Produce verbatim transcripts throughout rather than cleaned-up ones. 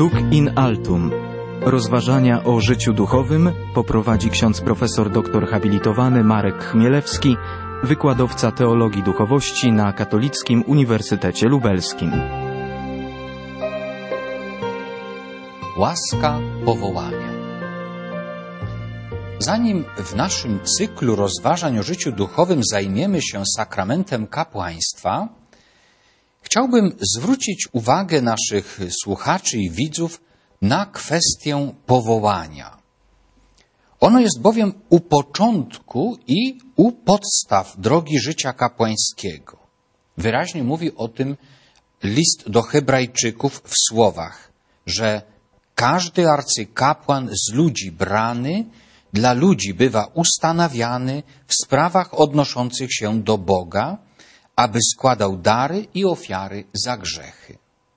Nunc in altum. Rozważania o życiu duchowym poprowadzi ksiądz profesor doktor habilitowany Marek Chmielewski, wykładowca teologii duchowości na Katolickim Uniwersytecie Lubelskim. Łaska powołania. Zanim w naszym cyklu rozważań o życiu duchowym zajmiemy się sakramentem kapłaństwa, chciałbym zwrócić uwagę naszych słuchaczy i widzów na kwestię powołania. Ono jest bowiem u początku i u podstaw drogi życia kapłańskiego. Wyraźnie mówi o tym list do Hebrajczyków w słowach, że każdy arcykapłan z ludzi brany dla ludzi bywa ustanawiany w sprawach odnoszących się do Boga, aby składał dary i ofiary za grzechy.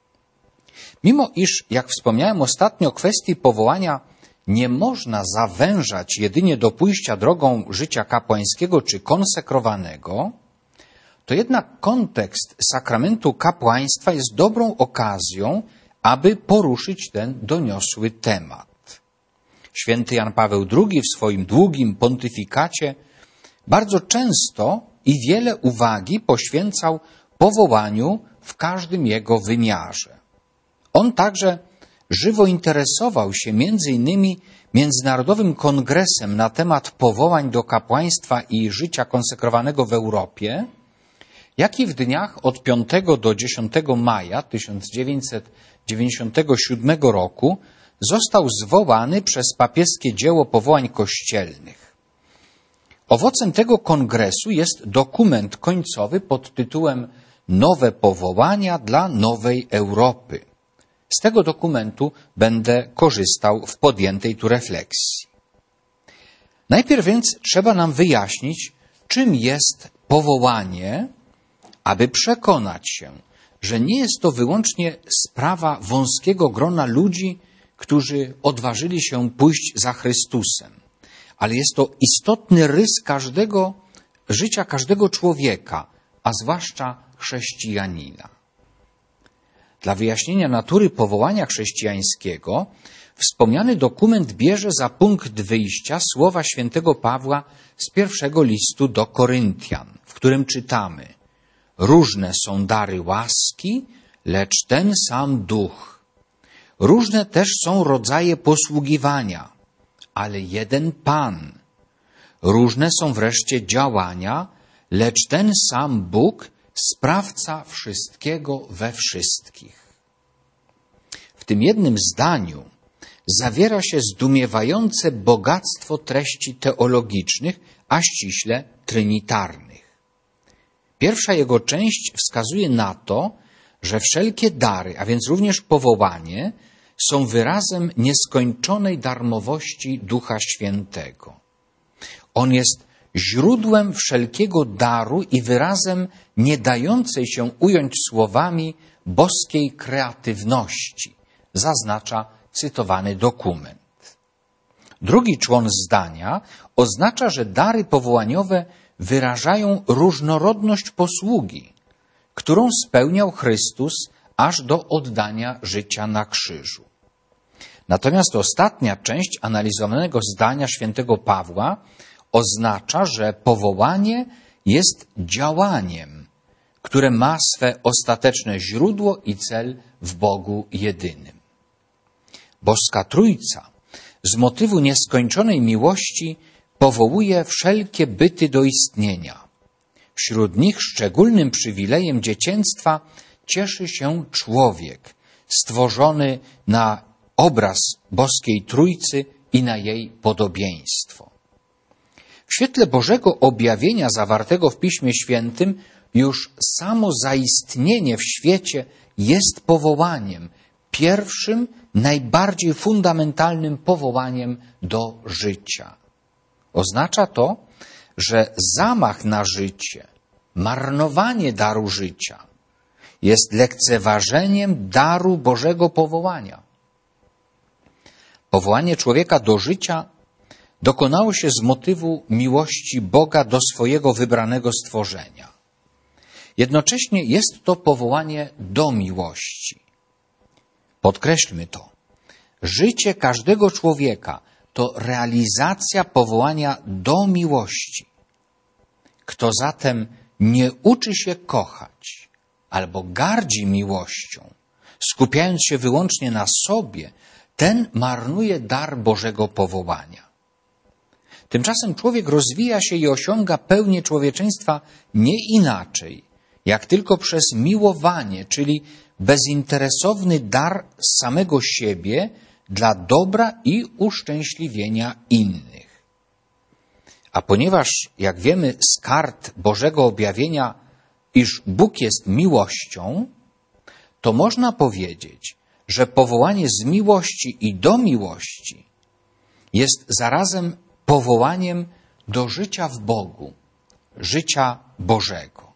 Mimo iż, jak wspomniałem ostatnio, kwestii powołania nie można zawężać jedynie do pójścia drogą życia kapłańskiego czy konsekrowanego, to jednak kontekst sakramentu kapłaństwa jest dobrą okazją, aby poruszyć ten doniosły temat. Święty Jan Paweł drugi w swoim długim pontyfikacie bardzo często i wiele uwagi poświęcał powołaniu w każdym jego wymiarze. On także żywo interesował się między innymi Międzynarodowym Kongresem na temat powołań do kapłaństwa i życia konsekrowanego w Europie, jaki w dniach od piątego do dziesiątego maja tysiąc dziewięćset dziewięćdziesiątego siódmego roku został zwołany przez papieskie dzieło powołań kościelnych. Owocem tego kongresu jest dokument końcowy pod tytułem Nowe powołania dla nowej Europy. Z tego dokumentu będę korzystał w podjętej tu refleksji. Najpierw więc trzeba nam wyjaśnić, czym jest powołanie, aby przekonać się, że nie jest to wyłącznie sprawa wąskiego grona ludzi, którzy odważyli się pójść za Chrystusem, ale jest to istotny rys każdego życia, każdego człowieka, a zwłaszcza chrześcijanina. Dla wyjaśnienia natury powołania chrześcijańskiego wspomniany dokument bierze za punkt wyjścia słowa świętego Pawła z pierwszego listu do Koryntian, w którym czytamy: różne są dary łaski, lecz ten sam duch. Różne też są rodzaje posługiwania, ale jeden Pan. Różne są wreszcie działania, lecz ten sam Bóg, sprawca wszystkiego we wszystkich. W tym jednym zdaniu zawiera się zdumiewające bogactwo treści teologicznych, a ściśle trinitarnych. Pierwsza jego część wskazuje na to, że wszelkie dary, a więc również powołanie, są wyrazem nieskończonej darmowości Ducha Świętego. On jest źródłem wszelkiego daru i wyrazem nie dającej się ująć słowami boskiej kreatywności, zaznacza cytowany dokument. Drugi człon zdania oznacza, że dary powołaniowe wyrażają różnorodność posługi, którą spełniał Chrystus aż do oddania życia na krzyżu. Natomiast ostatnia część analizowanego zdania świętego Pawła oznacza, że powołanie jest działaniem, które ma swe ostateczne źródło i cel w Bogu jedynym. Boska Trójca z motywu nieskończonej miłości powołuje wszelkie byty do istnienia. Wśród nich szczególnym przywilejem dziecięctwa cieszy się człowiek, stworzony na obraz Boskiej Trójcy i na jej podobieństwo. W świetle Bożego objawienia zawartego w Piśmie Świętym już samo zaistnienie w świecie jest powołaniem, pierwszym, najbardziej fundamentalnym powołaniem do życia. Oznacza to, że zamach na życie, marnowanie daru życia jest lekceważeniem daru Bożego powołania. Powołanie człowieka do życia dokonało się z motywu miłości Boga do swojego wybranego stworzenia. Jednocześnie jest to powołanie do miłości. Podkreślmy to. Życie każdego człowieka to realizacja powołania do miłości. Kto zatem nie uczy się kochać albo gardzi miłością, skupiając się wyłącznie na sobie, ten marnuje dar Bożego powołania. Tymczasem człowiek rozwija się i osiąga pełnię człowieczeństwa nie inaczej, jak tylko przez miłowanie, czyli bezinteresowny dar samego siebie dla dobra i uszczęśliwienia innych. A ponieważ, jak wiemy z kart Bożego objawienia, iż Bóg jest miłością, to można powiedzieć, że powołanie z miłości i do miłości jest zarazem powołaniem do życia w Bogu, życia Bożego.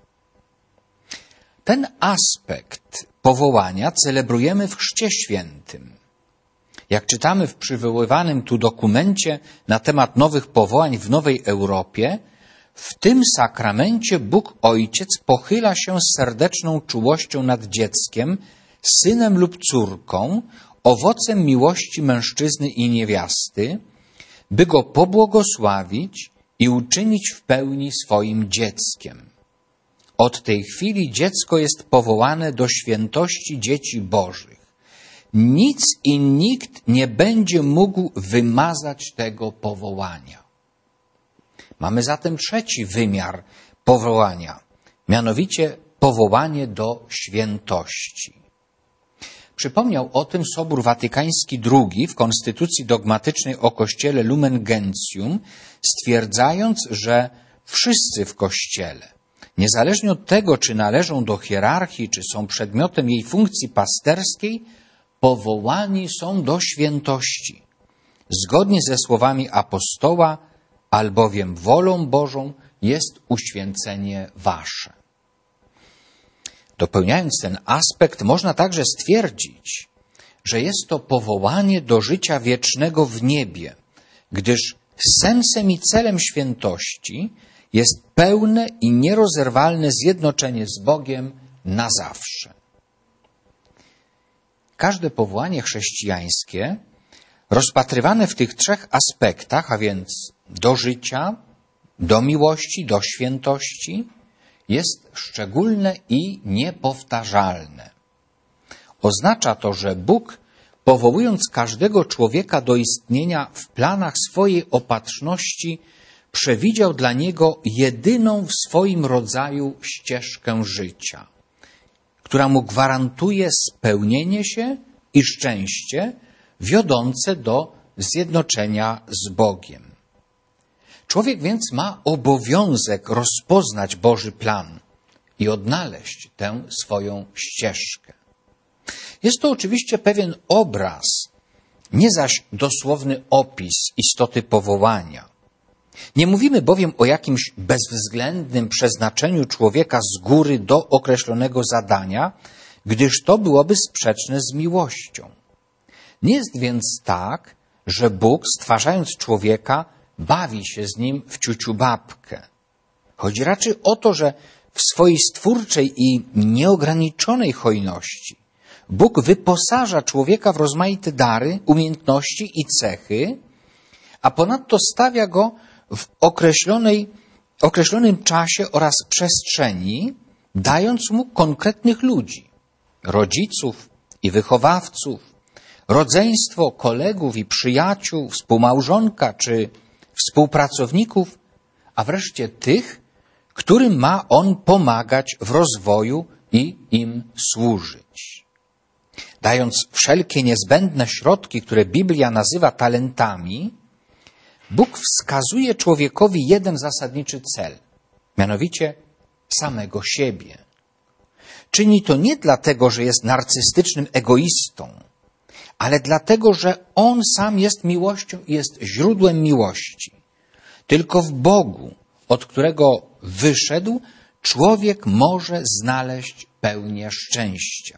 Ten aspekt powołania celebrujemy w Chrzcie Świętym. Jak czytamy w przywoływanym tu dokumencie na temat nowych powołań w Nowej Europie, w tym sakramencie Bóg Ojciec pochyla się z serdeczną czułością nad dzieckiem, synem lub córką, owocem miłości mężczyzny i niewiasty, by go pobłogosławić i uczynić w pełni swoim dzieckiem. Od tej chwili dziecko jest powołane do świętości dzieci Bożych. Nic i nikt nie będzie mógł wymazać tego powołania. Mamy zatem trzeci wymiar powołania, mianowicie powołanie do świętości. Przypomniał o tym Sobór Watykański drugi w konstytucji dogmatycznej o Kościele Lumen Gentium, stwierdzając, że wszyscy w Kościele, niezależnie od tego, czy należą do hierarchii, czy są przedmiotem jej funkcji pasterskiej, powołani są do świętości, zgodnie ze słowami apostoła, albowiem wolą Bożą jest uświęcenie wasze. Dopełniając ten aspekt, można także stwierdzić, że jest to powołanie do życia wiecznego w niebie, gdyż sensem i celem świętości jest pełne i nierozerwalne zjednoczenie z Bogiem na zawsze. Każde powołanie chrześcijańskie, rozpatrywane w tych trzech aspektach, a więc do życia, do miłości, do świętości, jest szczególne i niepowtarzalne. Oznacza to, że Bóg, powołując każdego człowieka do istnienia w planach swojej opatrzności, przewidział dla niego jedyną w swoim rodzaju ścieżkę życia, która mu gwarantuje spełnienie się i szczęście wiodące do zjednoczenia z Bogiem. Człowiek więc ma obowiązek rozpoznać Boży plan i odnaleźć tę swoją ścieżkę. Jest to oczywiście pewien obraz, nie zaś dosłowny opis istoty powołania. Nie mówimy bowiem o jakimś bezwzględnym przeznaczeniu człowieka z góry do określonego zadania, gdyż to byłoby sprzeczne z miłością. Nie jest więc tak, że Bóg, stwarzając człowieka, bawi się z nim w ciuciu babkę. Chodzi raczej o to, że w swojej stwórczej i nieograniczonej hojności Bóg wyposaża człowieka w rozmaite dary, umiejętności i cechy, a ponadto stawia go w określonej, określonym czasie oraz przestrzeni, dając mu konkretnych ludzi, rodziców i wychowawców, rodzeństwo, kolegów i przyjaciół, współmałżonka czy współpracowników, a wreszcie tych, którym ma on pomagać w rozwoju i im służyć. Dając wszelkie niezbędne środki, które Biblia nazywa talentami, Bóg wskazuje człowiekowi jeden zasadniczy cel, mianowicie samego siebie. Czyni to nie dlatego, że jest narcystycznym egoistą, ale dlatego, że On sam jest miłością i jest źródłem miłości. Tylko w Bogu, od którego wyszedł, człowiek może znaleźć pełnię szczęścia.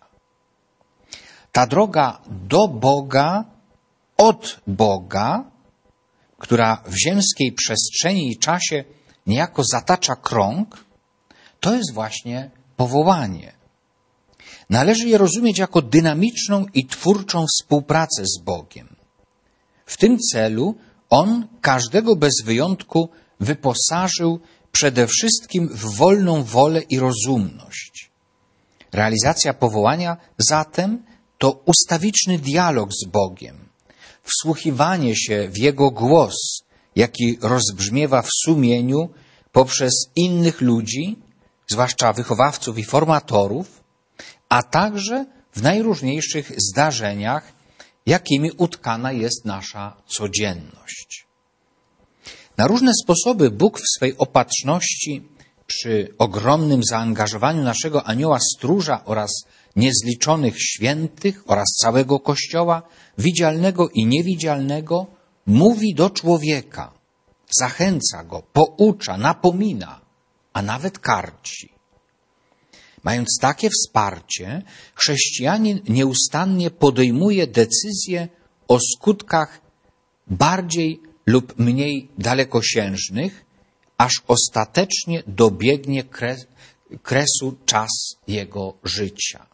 Ta droga do Boga, od Boga, która w ziemskiej przestrzeni i czasie niejako zatacza krąg, to jest właśnie powołanie. należy je rozumieć jako dynamiczną i twórczą współpracę z Bogiem. W tym celu On każdego bez wyjątku wyposażył przede wszystkim w wolną wolę i rozumność. Realizacja powołania zatem to ustawiczny dialog z Bogiem, wsłuchiwanie się w Jego głos, jaki rozbrzmiewa w sumieniu poprzez innych ludzi, zwłaszcza wychowawców i formatorów, a także w najróżniejszych zdarzeniach, jakimi utkana jest nasza codzienność. Na różne sposoby Bóg w swej opatrzności, przy ogromnym zaangażowaniu naszego anioła stróża oraz niezliczonych świętych oraz całego Kościoła, widzialnego i niewidzialnego, mówi do człowieka, zachęca go, poucza, napomina, a nawet karci. Mając takie wsparcie, chrześcijanin nieustannie podejmuje decyzje o skutkach bardziej lub mniej dalekosiężnych, aż ostatecznie dobiegnie kres, kresu czas jego życia.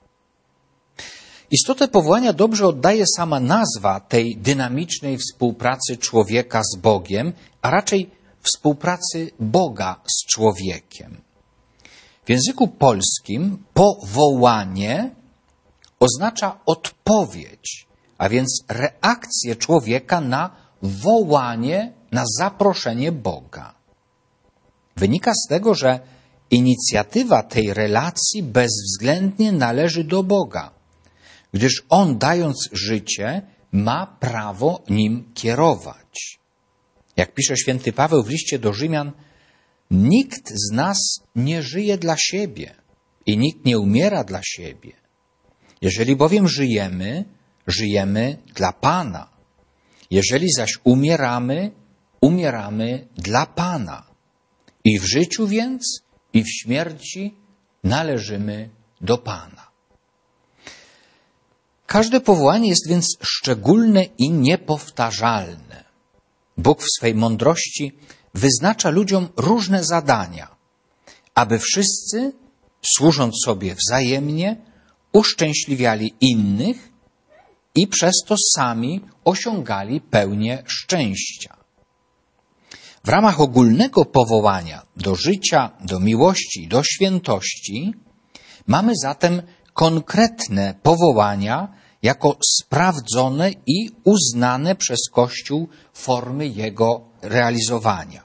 Istotę powołania dobrze oddaje sama nazwa tej dynamicznej współpracy człowieka z Bogiem, a raczej współpracy Boga z człowiekiem. W języku polskim powołanie oznacza odpowiedź, a więc reakcję człowieka na wołanie, na zaproszenie Boga. Wynika z tego, że inicjatywa tej relacji bezwzględnie należy do Boga, gdyż On, dając życie, ma prawo nim kierować. Jak pisze święty Paweł w liście do Rzymian, nikt z nas nie żyje dla siebie i nikt nie umiera dla siebie. Jeżeli bowiem żyjemy, żyjemy dla Pana. Jeżeli zaś umieramy, umieramy dla Pana. I w życiu więc, i w śmierci należymy do Pana. Każde powołanie jest więc szczególne i niepowtarzalne. Bóg w swej mądrości wyznacza ludziom różne zadania, aby wszyscy, służąc sobie wzajemnie, uszczęśliwiali innych i przez to sami osiągali pełnię szczęścia. W ramach ogólnego powołania do życia, do miłości i do świętości mamy zatem konkretne powołania jako sprawdzone i uznane przez Kościół formy jego realizowania.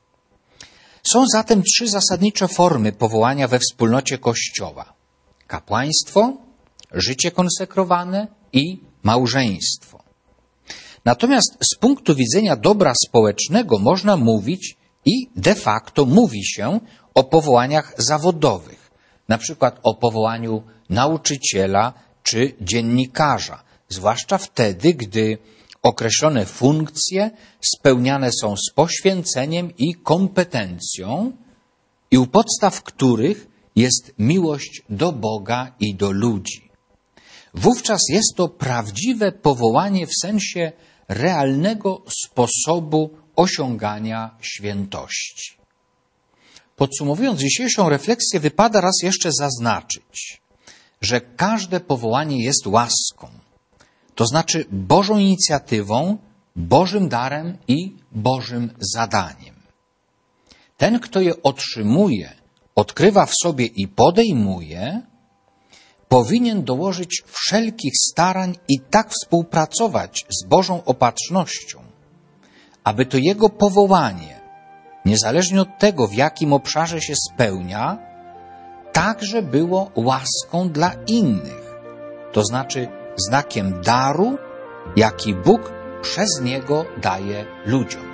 Są zatem trzy zasadnicze formy powołania we wspólnocie Kościoła: kapłaństwo, życie konsekrowane i małżeństwo. Natomiast z punktu widzenia dobra społecznego można mówić i de facto mówi się o powołaniach zawodowych, na przykład o powołaniu nauczyciela czy dziennikarza, zwłaszcza wtedy, gdy określone funkcje spełniane są z poświęceniem i kompetencją i u podstaw których jest miłość do Boga i do ludzi. Wówczas jest to prawdziwe powołanie w sensie realnego sposobu osiągania świętości. Podsumowując dzisiejszą refleksję, wypada raz jeszcze zaznaczyć, że każde powołanie jest łaską, to znaczy Bożą inicjatywą, Bożym darem i Bożym zadaniem. Ten, kto je otrzymuje, odkrywa w sobie i podejmuje, powinien dołożyć wszelkich starań i tak współpracować z Bożą opatrznością, aby to jego powołanie, niezależnie od tego, w jakim obszarze się spełnia, także było łaską dla innych, to znaczy znakiem daru, jaki Bóg przez niego daje ludziom.